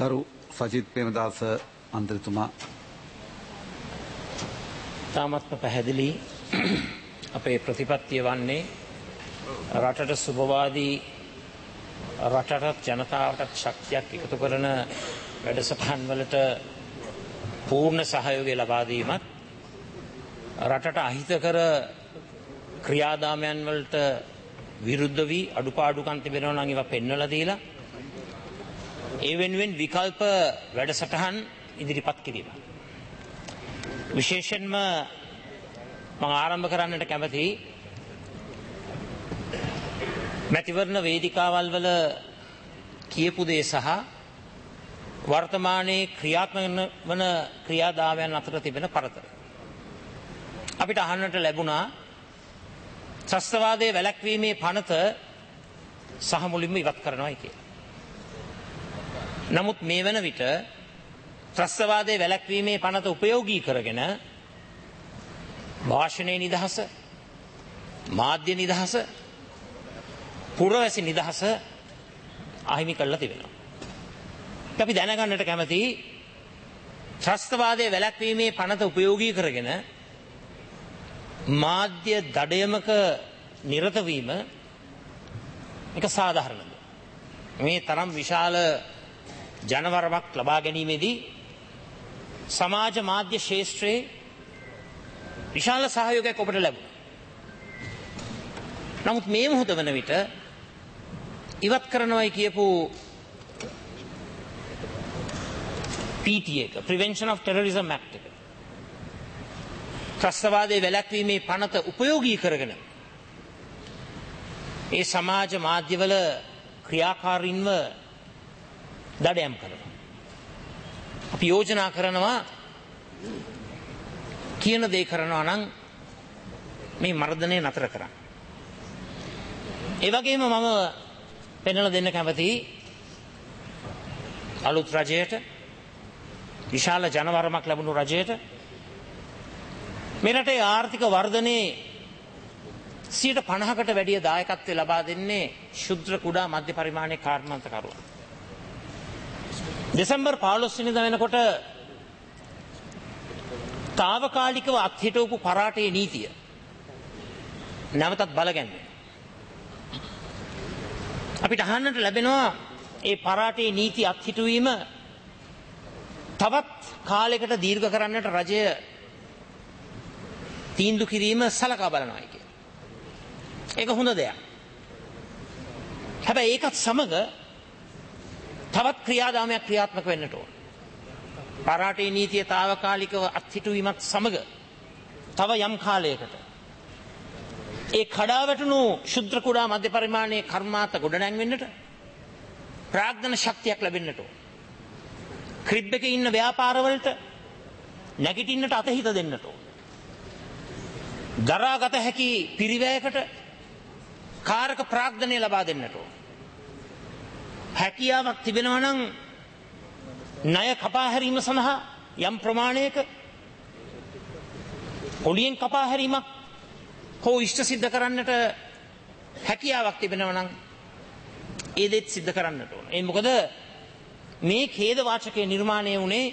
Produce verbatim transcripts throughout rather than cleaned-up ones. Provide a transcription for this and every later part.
ගරු සජිත් ප්‍රේමදාස මන්ත්‍රීතුමා. තාමත්ම පැහැදිලි අපේ ප්‍රතිපත්තිය වන්නේ රටට සුබවාදී රටට ජනතාවට ශක්තියක් එකතු කරන වැඩසටහන් වලට පූර්ණ සහයෝගය ලබා දීමත් රටට අහිතකර ක්‍රියාදාමයන් වලට විරුද්ධ වී අඩුපාඩුකම් තිබෙනවා නම් ඒවා පෙන්වලා දීලා ඒ වෙනුවෙන් විකල්ප වැඩසටහන් ඉදිරිපත් කිරීම. විශේෂයෙන්ම මම ආරම්භ කරන්නට කැමතියි මැතිවරණ වේදිකාවල් වල කියපු දේ සහ වර්තමානයේ ක්‍රියාත්මක වන ක්‍රියාදාමයන් අතර තිබෙන පරතර. අපිට අහන්නට ලැබුණා ත්‍රස්තවාදයේ වැළැක්වීමේ පනත සහ මුලින්ම ඉවත් කරනවායි කියලා. නමුත් මේ වන විට ත්‍රස්තවාදයේ වැළැක්වීමේ පනත උපයෝගී කරගෙන භාෂණයේ නිදහස, මාධ්‍ය නිදහස, පුරවැසි නිදහස අහිමි කරලා තිබෙනවා. අපි දැනගන්නට කැමතියි ත්‍රස්තවාදයේ වැළැක්වීමේ පනත උපයෝගී කරගෙන මාධ්‍ය දඩයමක නිරත වීම එක සාධාරණද? මේ තරම් විශාල ජනවරමක් ලබා ගැනීමේදී සමාජ මාධ්‍ය ශාස්ත්‍රයේ විශාල සහයෝගයක් ඔබට ලැබුණා. නමුත් මේ මොහොත වන විට ඉවත් කරනවායි කියපු පී ටී එක Prevention of Terrorism Act එක ත්‍රස්තවාදයේ වැළැක්වීමේ පනත උපයෝගී කරගෙන ඒ සමාජ මාධ්‍යවල ක්‍රියාකාරීන්ව දඩයම් කරනවා. අපි යෝජනා කරනවා කියන දේ කරනවා නම් මේ මර්ධනය නතර කරන්න. ඒ වගේම මම පෙන්වලා දෙන්න කැමතියි අලුත් රජයට විශාල ජනවරමක් ලැබුණු රජයට මේ රටේ ආර්ථික වර්ධනයේ සියයට පනහකට වැඩිය දායකත්වය ලබා දෙන්නේ ශුද්‍ර කුඩා මධ්‍ය පරිමාණයේ කාර්යමන්ත්‍රකරුවන්. දෙසැම්බර් පහළොස් වෙනිදා වෙනකොට తాවකාලිකව අත්හිටවපු පරාටේ නීතිය නැවතත් බලගන්නේ. අපිට අහන්නට ලැබෙනවා ඒ පරාටේ නීති අත්හිටුවීම තවත් කාලයකට දීර්ඝ කරන්නට රජය තීන්දුව කිරීම සලකා බලනවා කියලා. ඒක හොඳ දෙයක්. හැබැයි ඒකත් සමග තවත් ක්‍රියාදාමයක් ක්‍රියාත්මක වෙන්නට ඕන. පරාටේ නීතිය తాවකාලිකව අත්හිටුවීමත් සමග තව යම් කාලයකට ඒ කඩාවැටුණු ශුද්‍ර කුඩා මධ්‍ය පරිමාණයේ කර්මාන්ත ගොඩනැංවෙන්නට ප්‍රාග්ධන ශක්තියක් ලැබෙන්නට ඕන. ක්‍රිබ් එකේ ඉන්න ව්‍යාපාරවලට නැගිටින්නට අතහිත දෙන්නට ඕන. දරාගත හැකි පිරිවැයකට කාරක ප්‍රාග්ධනය ලබා දෙන්නට ඕන. හැකියාවක් තිබෙනවා නම් ණය කපා හැරීම සඳහා යම් ප්‍රමාණයක පොලියෙන් කපා හැරීමක් හෝ ඉෂ්ට සිද්ධ කරන්නට හැකියාවක් තිබෙනවා නම් ඒ දෙත් සිද්ධ කරන්නට ඕන. ඒ මොකද මේ ඛේද වාචකයේ නිර්මාණය වුණේ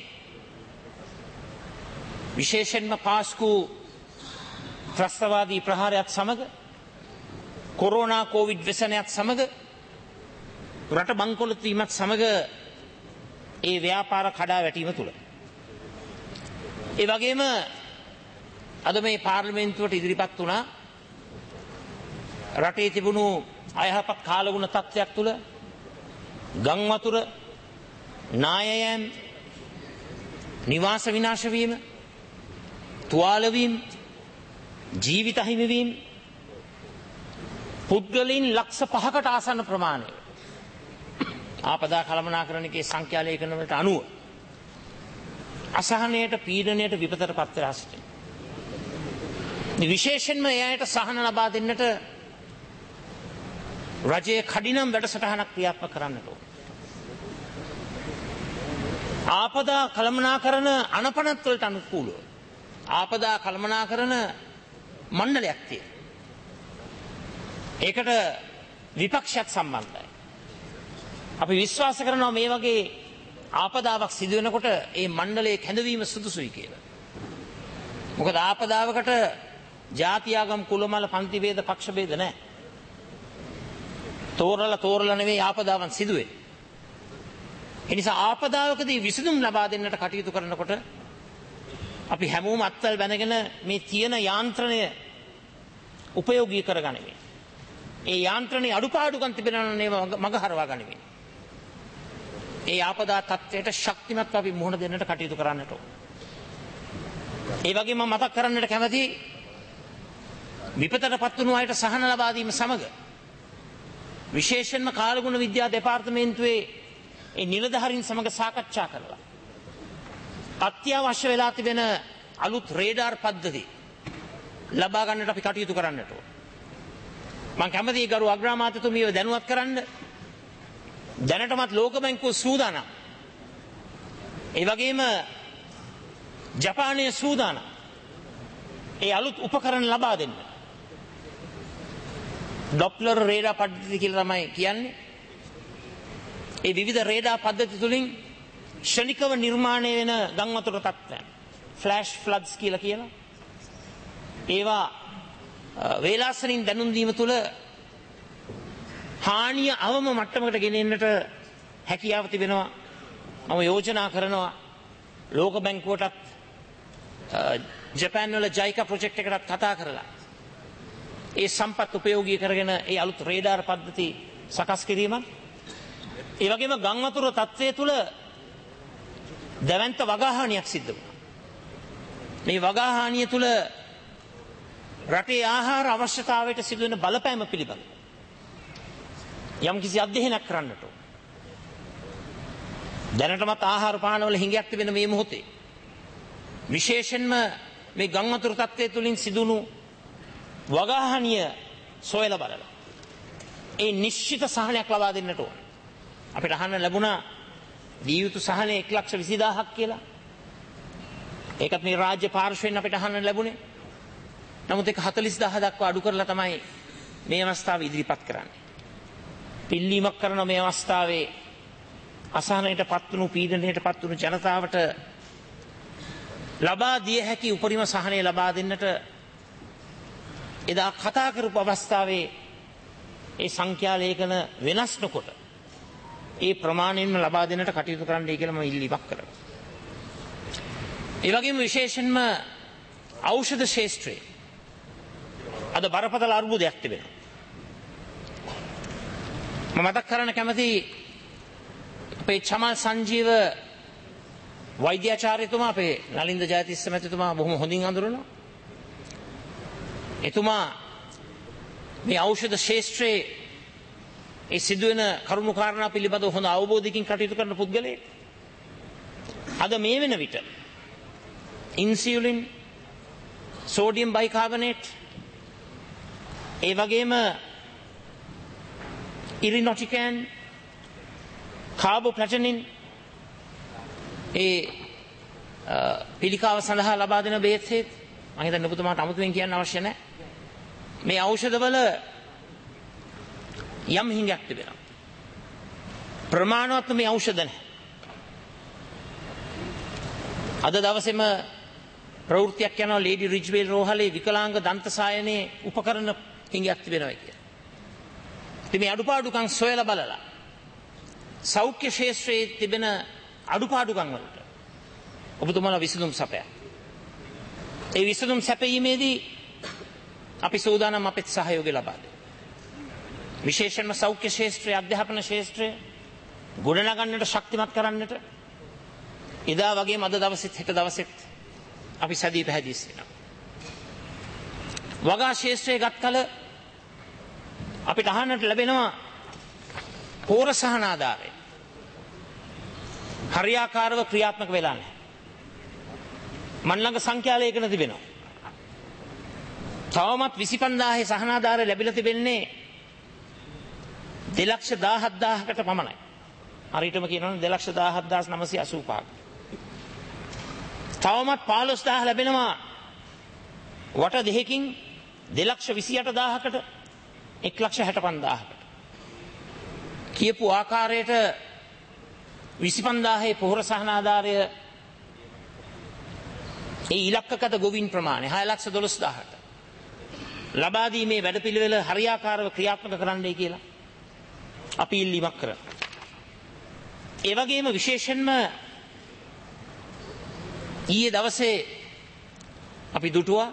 විශේෂයෙන්ම පාස්කු ත්‍රස්තවාදී ප්‍රහාරයත් සමග කොරෝනා කෝවිඩ් ව්‍යසනයත් සමග රට බංකොලොත් වීමත් සමග ඒ ව්‍යාපාර කඩා වැටීම තුළ. ඒ වගේම අද මේ පාර්ලිමේන්තුවට ඉදිරිපත් වුණා රටේ තිබුණු අයහපත් කාලගුණ තත්ත්වයක් තුළ ගම් වතුර නායයන් නිවාස විනාශ වීම තුවාල වීම ජීවිත හිමි වීම පුද්ගලයන් ලක්ෂ පහකට ආසන්න ප්‍රමාණය ආපදා කළමනාකරණයේ සංඛ්‍යා ලේඛන වලට අනුව අසහනයට පීඩනයට විපතට පත් වෙලා සිටින. විශේෂයෙන්ම එයාට සහන ලබා දෙන්නට රජයේ කඩිනම් වැඩසටහනක් ක්‍රියාත්මක කරන්නට ඕන. ආපදා කළමනාකරණ අනපනත් වලට අනුකූලව ආපදා කළමනාකරණ මණ්ඩලයක් තියෙනවා. ඒකට විපක්ෂයත් සම්බන්ධයි. අපි විශ්වාස කරනවා මේ වගේ ආපදාවක් සිදු වෙනකොට ඒ මණ්ඩලයේ කැඳවීම සුදුසුයි කියලා. මොකද ආපදාවකට ජාති ආගම් කුල මල පන්ති ભેද පක්ෂ ભેද නැහැ. තෝරලා තෝරලා නෙවෙයි ආපදාවන් සිදු වෙන්නේ. ඒ නිසා ආපදාවකදී විසඳුම් ලබා දෙන්නට කටයුතු කරනකොට අපි හැමෝම අත්වල බැනගෙන මේ තියෙන යාන්ත්‍රණය උපයෝගී කරගනිමින් ඒ යාන්ත්‍රණයේ අඩුපාඩුකම් තිබෙනවා නම් ඒවා මග හරවා ගනිමින් ඒ ආපදා තත්ත්වයට ශක්තිමත්ව අපි මුහුණ දෙන්නට කටයුතු කරන්නට ඕන. ඒ වගේම මතක් කරන්නට කැමති විපතටපත් වුණු අයට සහන ලබා දීම සමග විශේෂයෙන්ම කාලගුණ විද්‍යා දෙපාර්තමේන්තුවේ ඒ නිලධාරීන් සමග සාකච්ඡා කරලා අත්‍යවශ්‍ය වෙලා තිබෙන අලුත් රේඩාර් පද්ධති ලබා ගන්නට අපි කටයුතු කරන්නට ඕන. මම කැමතියි ගරු අග්‍රාමාත්‍යතුමියව දැනුවත් කරන්න. දැනටමත් ලෝක බැංකුව සූදානම්. ඒ වගේම ජපානයේ සූදානම්. ඒ අලුත් උපකරණ ලබා දෙන්න. ඩොප්ලර් රේඩාර් පද්ධති කියලා තමයි කියන්නේ. ඒ විවිධ රේඩාර් පද්ධති තුලින් ක්ෂණිකව නිර්මාණය වෙන ගම් වතුර තත්ත්වයන් ෆ්ලෑෂ් ෆ්ලඩ්ස් කියලා කියනවා. ඒවා වේලාසනින් දැනුම් දීම තුළ හානිය අවම මට්ටමකට ගෙනෙන්නට හැකියාව තිබෙනවා. මම යෝජනා කරනවා ලෝක බැංකුවටත් ජපාන් වල ජයිකා ප්‍රොජෙක්ට් එකටත් කතා කරලා ඒ සම්පත් උපයෝගී කරගෙන ඒ අලුත් රේඩාර් පද්ධති සකස් කිරීම. ඒ වගේම ගම් වතුර තත්ත්වය තුළ දැවැන්ත වගාහානියක් සිද්ධ වුණා. මේ වගාහානිය තුළ රටේ ආහාර අවශ්‍යතාවයට සිදුවෙන බලපෑම පිළිබඳ යම් කිසි අධ්‍යයනයක් කරන්නට ඕන. දැනටමත් ආහාර පානවල හිඟයක් තිබෙන මේ මොහොතේ විශේෂයෙන්ම මේ ගම් වතුර තත්ත්වය තුළින් සිදුණු වගාහානිය සොයලා බලලා ඒ නිශ්චිත සහනයක් ලබා දෙන්නට ඕන. අපිට අහන්න ලැබුණා දී යුතු සහනය එක ලක්ෂ විසිදාහක් කියලා. ඒකත් මේ රාජ්‍ය පාර්ශ්වයෙන් අපිට අහන්න ලැබුණේ. නමුත් ඒක හතළිස් දාහ දක්වා අඩු කරලා තමයි මේ අවස්ථාව ඉදිරිපත් කරන්නේ. පිල්ලීමක් කරන මේ අවස්ථාවේ අසහනයට පත් වුණු පීඩනයට පත් වුණු ජනතාවට ලබා දිය හැකි උපරිම සහනය ලබා දෙන්නට එදා කතා කරපු අවස්ථාවේ ඒ සංඛ්‍යා ලේඛන වෙනස් නොකොට ඒ ප්‍රමාණයෙන්ම ලබා දෙන්නට කටයුතු කරන්නයි කියලා මම ඉල්ලීමක් කරනවා. ඒ වගේම විශේෂයෙන්ම ඖෂධ ශාස්ත්‍රයේ අද බරපතල අර්බුදයක් තිබෙනවා. මම මතක් කරන්න කැමති අපේ චමල් සංජීව වෛද්‍යාචාර්යතුමා අපේ නලින්ද ජයතිස්ස මැතිතුමා බොහොම හොඳින් අඳුරනවා. එතුමා මේ ඖෂධ ශාස්ත්‍රයේ ඒ සිදුවෙන කරුණු කාරණා පිළිබඳව හොඳ අවබෝධයකින් කටයුතු කරන පුද්ගලයෙක්. අද මේ වෙන විට ඉන්සියුලින් සෝඩියම් බයිකාබනේට් ඒ වගේම ඉරිනොටිකෑන් කාබෝප්ලැටිනින් ඒ පිළිකාව සඳහා ලබා දෙන බේත් හේත් මම හිතන්නේ ඔබතුමාට අමුතුවෙන් කියන්න අවශ්‍ය නැහැ. මේ ඖෂධවල යම් හිඟයක් තිබෙනවා. ප්‍රමාණවත් මේ ඖෂධ නැහැ. අද දවසේම ප්‍රවෘත්තියක් යනවා ලේඩි රිජ්වේල් රෝහලේ විකලාංග දන්ත සායනයේ උපකරණ හිඟයක් තිබෙනවා කියලා. ඉතින් මේ අඩුපාඩුකම් සොයලා බලලා සෞඛ්‍ය ශාස්ත්‍රයේ තිබෙන අඩුපාඩුකම් වලට ඔබතුමාලා විසඳුම් සපයා. ඒ විසඳුම් සැපීමේදී අපි සූදානම් අපේ සහයෝගය ලබා දෙන්න. විශේෂයෙන්ම සෞඛ්‍ය ශාස්ත්‍රයේ අධ්‍යාපන ශාස්ත්‍රයේ ගොඩනගන්නට ශක්තිමත් කරන්නට එදා වගේම අද දවසෙත් හෙට දවසෙත් අපි සැදී පැහැදී සිටිනවා. වගා ශාස්ත්‍රයේ ගත් කල අපිට අහන්නට ලැබෙනවා පෝර සහන ආධාරය හරියාකාරව ක්‍රියාත්මක වෙලා නැහැ. මන් ළඟ සංඛ්‍යා ලේඛන තිබෙනවා. තවමත් විසි පන්දාහේ සහන ආධාරය ලැබිලා තිබෙන්නේ දෙලක්ෂ දාහදාහකට පමණයි. හරියටම කියනවා නම් දෙලක්ෂ දාහදාස් නවසිය අසූ පහක්. තවමත් පහළොස් දාහ ලැබෙනවා වට දෙකකින් දෙලක්ෂ විසි අට දාහකට එක් ලක්ෂ හැට පන්දාහකට. කියපු ආකාරයට විසිපන්දාහේ පොහොර සහන ආධාරය ඒ ඉලක්කගත ගොවින් ප්‍රමාණය හය ලක්ෂ දොළොස් දහසට ලබා දීමේ වැඩපිළිවෙල හරියාකාරව ක්‍රියාත්මක කරන්නයි කියලා අපි ඉල්ලීමක් කරනවා. ඒ වගේම විශේෂයෙන්ම ඊයේ දවසේ අපි දුටුවා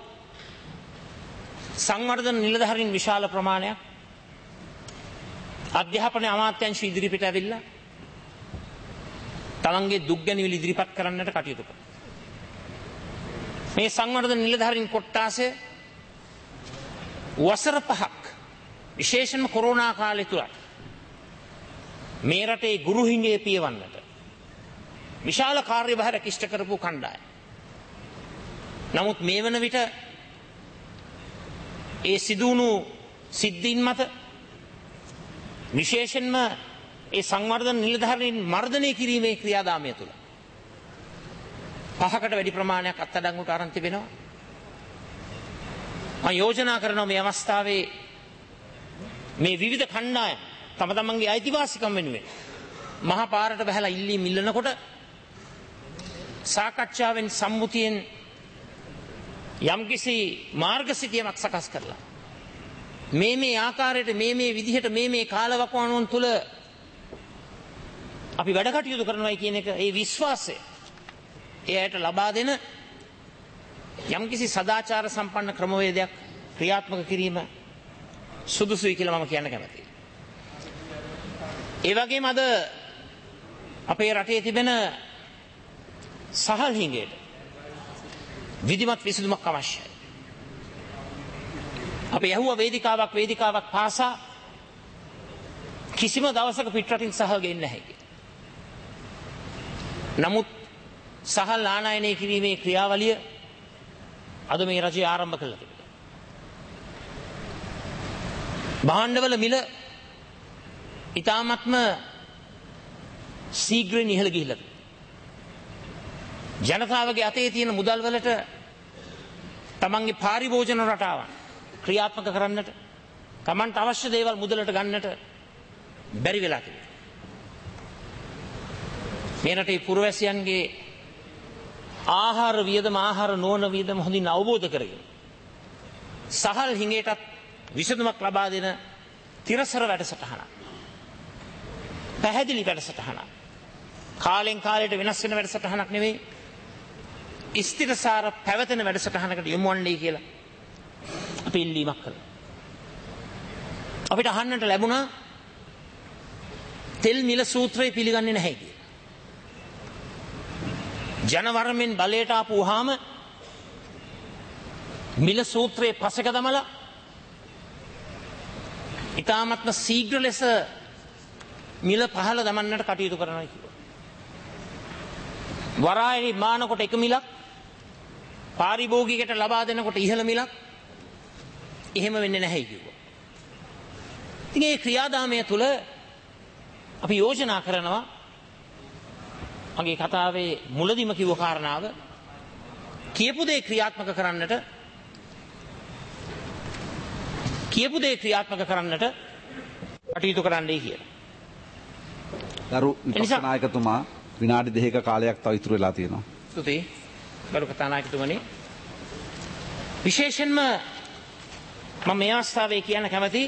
සංවර්ධන නිලධාරීන් විශාල ප්‍රමාණයක් අධ්‍යාපන අමාත්‍යාංශ ඉදිරිපිට ඇවිල්ලා තමන්ගේ දුක් ගැනවිලි ඉදිරිපත් කරන්නට කටයුතු කළා. මේ සංවර්ධන නිලධාරීන් කොට්ටාසය වසර පහක් විශේෂයෙන්ම කොරෝනා කාලය තුල මේ රටේ ගුරු හිඟේ පියවන්නට විශාල කාර්යභාරයක් ඉෂ්ට කරපු කණ්ඩායම. නමුත් මේ වන විට ඒ සිදුවුණු සිද්ධීන් මත විශේෂයෙන්ම ඒ සංවර්ධන නිලධාරීන් මර්ධනය කිරීමේ ක්‍රියාදාමය තුළ පහකට වැඩි ප්‍රමාණයක් අත්අඩංගුවට අරන් තිබෙනවා. මම යෝජනා කරනවා මේ අවස්ථාවේ මේ විවිධ කණ්ඩායම් තම තමන්ගේ අයිතිවාසිකම් වෙනුවෙන් මහා පාරට බහලා ඉල්ලීම් ඉල්ලනකොට සාකච්ඡාවෙන් සම්මුතියෙන් යම්කිසි මාර්ගසිතියමක් සකස් කරලා මේ මේ ආකාරයට මේ මේ විදිහට මේ මේ කාලවකවානුවන් තුල අපි වැඩ කටයුතු කරනවායි කියන එක ඒ විශ්වාසය එයට ලබා දෙන යම්කිසි සදාචාර සම්පන්න ක්‍රමවේදයක් ක්‍රියාත්මක කිරීම සුදුසුයි කියලා මම කියන්න කැමතියි. ඒ වගේම අද අපේ රටේ තිබෙන සහල් හිඟයට විධිමත් විසඳුමක් අවශ්‍යයි. අපි ඇහුවා වේදිකාවක් වේදිකාවක් පාසා කිසිම දවසක පිටරටින් සහල් ගෙන්නේ නැහැ කියලා. නමුත් සහල් ආනයනය කිරීමේ ක්‍රියාවලිය අද මේ රජය ආරම්භ කළා තිබෙනවා. භාණ්ඩවල මිල ඉතාමත්ම ශීඝ්‍රයෙන් ඉහළ ගිහිල්ලා තිබෙනවා. ජනතාවගේ අතේ තියෙන මුදල් වලට තමන්ගේ පාරිභෝජන රටාවන් ක්‍රියාත්මක කරන්නට තමන්ට අවශ්‍ය දේවල් මුදලට ගන්නට බැරි වෙලා තිබෙනවා. මේ රටේ පුරවැසියන්ගේ ආහාර වියදම ආහාර නොවන වියදම හොඳින් අවබෝධ කරගෙන සහල් හිඟයටත් විසඳුමක් ලබා දෙන තිරසර වැඩසටහනක්. පැහැදිලි වැඩසටහනක්. කාලෙන් කාලයට වෙනස් වෙන වැඩසටහනක් නෙවෙයි. ස්ථිරසාර පැවතෙන වැඩසටහනකට යොමු වන්නේ කියලා අපි ඉල්ලීමක් කළා. අපිට අහන්නට ලැබුණා තෙල් මිල සූත්‍රය පිළිගන්නේ නැහැ කියලා. ජනවරමෙන් බලයට ආපු වහාම මිල සූත්‍රයේ පසක දමලා ඉතාමත්ම ශීඝ්‍ර ලෙස මිල පහළ දමන්නට කටයුතු කරනවා කිව්වා. වරායනි මානකොට එක මිලක් පාරිභෝගිකයට ලබා දෙනකොට ඉහළ මිලක් එහෙම වෙන්නේ නැහැ කිව්වා. ඉතින් මේ ක්‍රියාදාමය තුළ අපි යෝජනා කරනවා මගේ කතාවේ මුලදිම කිව්ව කාරණාව කියපු දේ ක්‍රියාත්මක කරන්නට කියපු දේ ක්‍රියාත්මක කරන්නට කටයුතු කරන්නයි කියලා. ගරු විපක්ෂ නායකතුමා විනාඩි දෙකක කාලයක් තව ඉතුරු වෙලා තියෙනවා. ස්තුතියි. ගරු කතානායකතුමනි. විශේෂයෙන්ම මම මේ අවස්ථාවේ කියන්න කැමති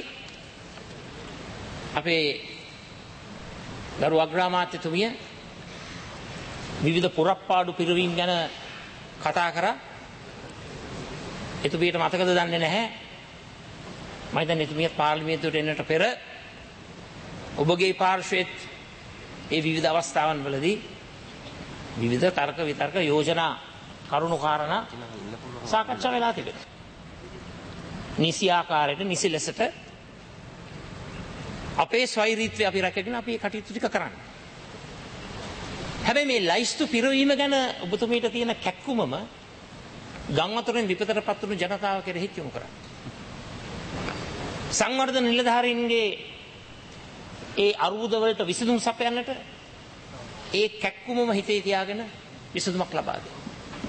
අපේ ගරු අග්‍රාමාත්‍යතුමිය විවිධ පුරප්පාඩු පිරවීම් ගැන කතා කරා. එතුමියට මතකද දන්නේ නැහැ. මම හිතන්නේ එතුමියත් පාර්ලිමේන්තුවට එන්නට පෙර ඔබගේ පාර්ශ්වයේත් ඒ විවිධ අවස්ථාවන් වලදී විවිධ තර්ක විතර්ක යෝජනා කරුණු කාරණා සාකච්ඡා වෙලා තිබෙනවා. නිසි ආකාරයට නිසි ලෙසට අපේ ස්වෛරීත්වය අපි රැකගෙන අපි මේ කටයුතු ටික කරන්නේ. හැබැයි මේ ලයිස්තු පිරවීම ගැන ඔබතුමීට තියෙන කැක්කුමම ගම් වතුරෙන් විපතටපත් වුණු ජනතාව කෙරෙහි යොමු කරා. සංවර්ධන නිලධාරීන්ගේ ඒ අරුබුද වලට විසඳුම් සපයන්නට ඒ කැක්කුමම හිතේ තියාගෙන විසඳුමක් ලබා දෙන්න.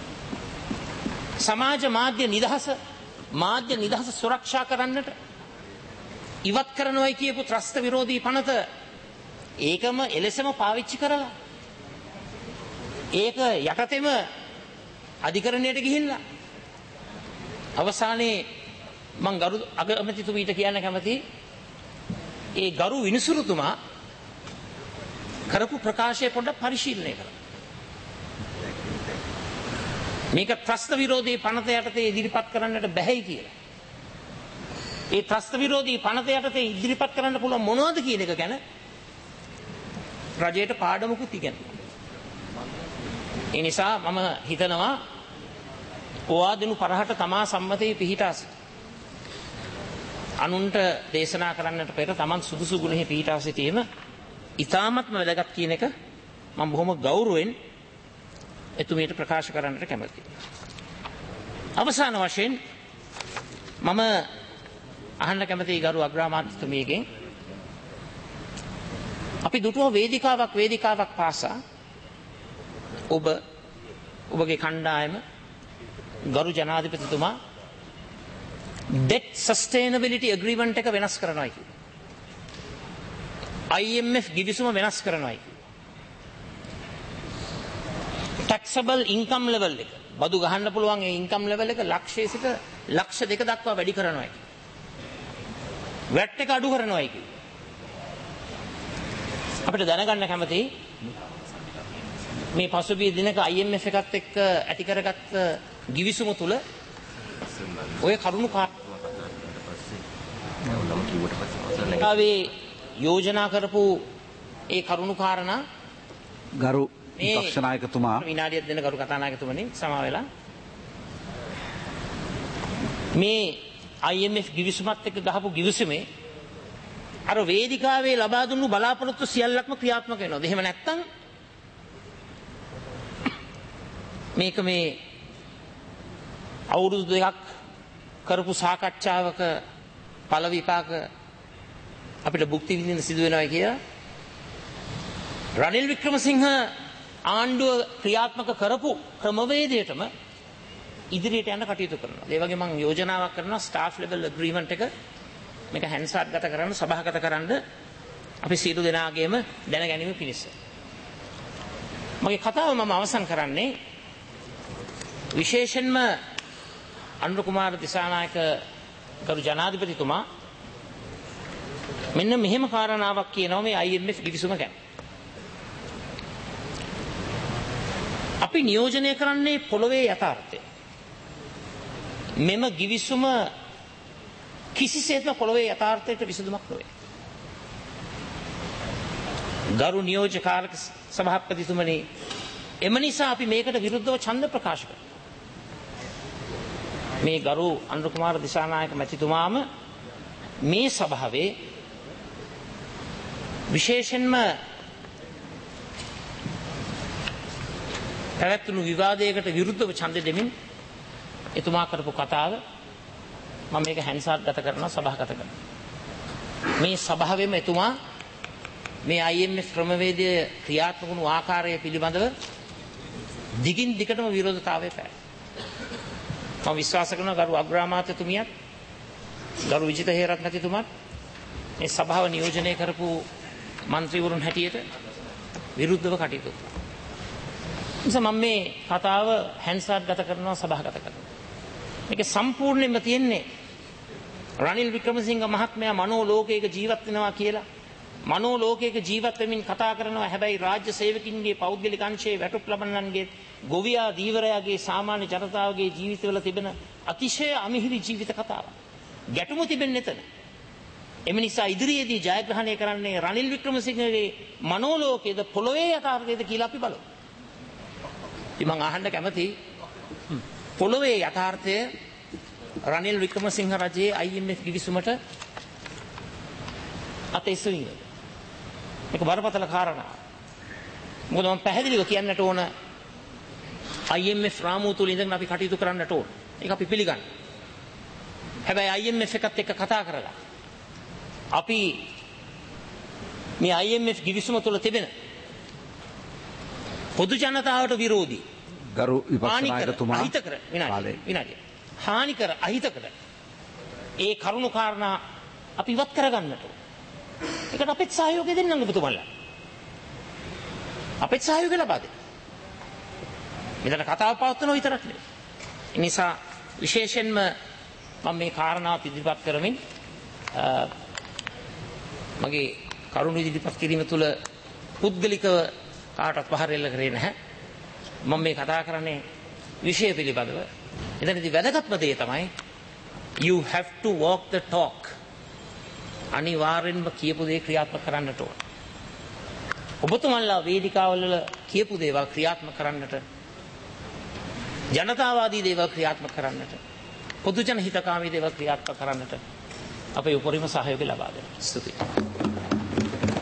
සමාජ මාධ්‍ය නිදහස මාධ්‍ය නිදහස සුරක්ෂා කරන්නට ඉවත් කරනවයි කියපු ත්‍රස්ත විරෝධී පනත ඒකම එලෙසම පාවිච්චි කරලා ඒක යටතෙම අධිකරණයට ගිහිල්ලා අවසානයේ මං ගරු අගමැතිතුමීට කියන්න කැමති ඒ ගරු විනිසුරුතුමා කරපු ප්‍රකාශය පොඩ්ඩක් පරිශීලනය කරන්න. මේක ත්‍රස්ත විරෝධී පනත යටතේ ඉදිරිපත් කරන්නට බැහැයි කියලා. ඒ ත්‍රස්ත විරෝධී පනත යටතේ ඉදිරිපත් කරන්න පුළුවන් මොනවද කියන එක ගැන රජයට පාඩමකුත් ඉගෙනනවා. ඒ නිසා මම හිතනවා ඕවාදිනු පරහට තමා සම්මතයේ පිහිටා සිට අනුන්ට දේශනා කරන්නට පෙර තමන් සුදුසු ගුණෙහි පිහිටා සිටීම ඉතාමත්ම වැදගත් කියන එක මම බොහොම ගෞරවයෙන් එතුමියට ප්‍රකාශ කරන්නට කැමතියි. අවසාන වශයෙන් මම අහන්න කැමතියි ගරු අග්‍රාමාත්‍යතුමියගෙන් අපි දුටුව වේදිකාවක් වේදිකාවක් පාසා ඔබ ඔබගේ කණ්ඩායම ගරු ජනාධිපතිතුමා debt sustainability agreement එක වෙනස් කරනවා කිව්වා. I M F ගිවිසුම වෙනස් කරනවා කිව්වා. taxable income level එක බදු ගහන්න පුළුවන් ඒ income level එක ලක්ෂයේ සිට ලක්ෂ දෙක දක්වා වැඩි කරනවා කිව්වා. වැට් එක අඩු කරනවා කිව්වා. අපිට දැනගන්න කැමතියි මේ පසුගිය දිනක I M F එකත් එක්ක ඇති කරගත්ත ගිවිසුම තුල ඔය කරුණු කාවේ යෝජනා කරපු ඒ කරුණු කාරණා ගරු විපක්ෂ නායකතුමා විනාඩියක් දෙන්න ගරු කතානායකතුමනි සමා වෙලා මේ I M F ගිවිසුමත් එක්ක ගහපු ගිවිසුමේ අර වේදිකාවේ ලබා දුන්නු බලාපොරොත්තු සියල්ලක්ම ක්‍රියාත්මක වෙනවා. එහෙම නැත්නම් මේක මේ අවුරුදු දෙකක් කරපු සාකච්ඡාවක ඵල විපාක අපිට භුක්ති විඳින්න සිදු වෙනවා කියලා රනිල් වික්‍රමසිංහ ආණ්ඩුව ක්‍රියාත්මක කරපු ක්‍රමවේදයටම ඉදිරියට යන්න කටයුතු කරනවා. ඒ වගේ මම යෝජනාවක් කරනවා ස්ටාෆ් ලෙවල් ඇග්‍රීමන්ට් එක මේක හැන්සාත්ගත කරන්න සභාගත කරන්න අපි සියලු දෙනාගේම දැන ගැනීම පිණිස. මගේ කතාව මම අවසන් කරන්නේ විශේෂයෙන්ම අනුර කුමාර දිසානායක ගරු ජනාධිපතිතුමා මෙන්න මෙහෙම කාරණාවක් කියනවා මේ I M F ගිවිසුම ගැන. අපි නියෝජනය කරන්නේ පොළොවේ යථාර්ථය. මෙම ගිවිසුම කිසිසේත්ම පොළොවේ යථාර්ථයට විසඳුමක් නොවේ. ගරු නියෝජ්‍ය කාරක සභාපතිතුමනි, එම නිසා අපි මේකට විරුද්ධව ඡන්ද ප්‍රකාශ කරනවා. මේ ගරු අනුර කුමාර දිසානායක මැතිතුමාම මේ සභාවේ විශේෂයෙන්ම පැවැත්වුණු විවාදයකට විරුද්ධව ඡන්ද දෙමින් එතුමා කරපු කතාව මම මේක හැන්සාත්ගත කරනවා සභාගත කරනවා. මේ සභාවෙම එතුමා මේ I M F ක්‍රමවේදය ක්‍රියාත්මක වුණු ආකාරය පිළිබඳව දිගින් දිගටම විරෝධතාවය පැවැත්. මම විශ්වාස කරනවා ගරු අග්‍රාමාත්‍යතුමියත් ගරු විජිත හේරත් මැතිතුමත් මේ සභාව නියෝජනය කරපු മന്ത്രിවරුන් හැටියට විරුද්ධව කටයුතු කරනවා. නිසා මම මේ කතාව හැන්සාත්ගත කරනවා සභාගත කරනවා. මේක සම්පූර්ණයෙන්ම තියෙන්නේ රනිල් වික්‍රමසිංහ මහත්මයා මනෝ ලෝකයක ජීවත් වෙනවා කියලා. මනෝ ලෝකයක ජීවත් වෙමින් කතා කරනවා. හැබැයි රාජ්‍ය සේවකින්ගේ පෞද්ගලික අංශයේ වැටුප් ලබන්නන්ගේ ගොවියා දීවරයාගේ සාමාන්‍ය ජනතාවගේ ජීවිතවල තිබෙන අතිශය අමිහිරි ජීවිත කතාවක්. ගැටුම තිබෙන්නේ එතන. එම නිසා ඉදිරියේදී ජයග්‍රහණය කරන්නේ රනිල් වික්‍රමසිංහගේ මනෝ ලෝකයේද පොළොවේ යථාර්ථයේද කියලා අපි බලමු. ඉතින් මම අහන්න කැමති පොළොවේ යථාර්ථය රනිල් වික්‍රමසිංහ රජයේ I M F ගිවිසුමට අතේසුවිද. මේක බරපතල කාරණා. මොකද මම පැහැදිලිව කියන්නට ඕන I M F රාමුව තුල ඉඳන් අපි කටයුතු කරන්නට ඕන. ඒක අපි පිළිගන්න. හැබැයි I M F එකත් එක්ක කතා කරලා අපි මේ I M F ගිවිසුම තුල තිබෙන පොදු ජනතාවට විරෝධී ගරු විපක්ෂ නායකතුමා අහිතකර විනාඩිය විනාඩිය හානිකර අහිතකර ඒ කරුණු කාරණා අපි ඉවත් කරගන්නට ඕන. ඒකට අපිට සහයෝගය දෙන්න ඔබතුමලා. අපිට සහයෝගය ලබා දෙන්න. මෙතන කතාව පවත්වන විතරක් නෙවෙයි. ඒ නිසා විශේෂයෙන්ම මම මේ කාරණාව ඉදිරිපත් කරමින් මගේ කරුණු ඉදිරිපත් කිරීම තුළ පුද්ගලිකව කාටවත් පහර එල්ල කරේ නැහැ. මම මේ කතා කරන්නේ විෂය පිළිබඳව. එතනදී වැදගත්ම දේ තමයි you have to walk the talk. අනිවාර්යෙන්ම කියපු දේ ක්‍රියාත්මක කරන්නට ඕන. ඔබතුමන්ලා වේදිකාවල කියපු දේවල් ක්‍රියාත්මක කරන්නට, ජනතාවාදී දේවල් ක්‍රියාත්මක කරන්නට, පොදුජන හිතකාමී දේවල් ක්‍රියාත්මක කරන්නට අපේ උපරිම සහයෝගය ලබා දෙන්න. ස්තුතියි.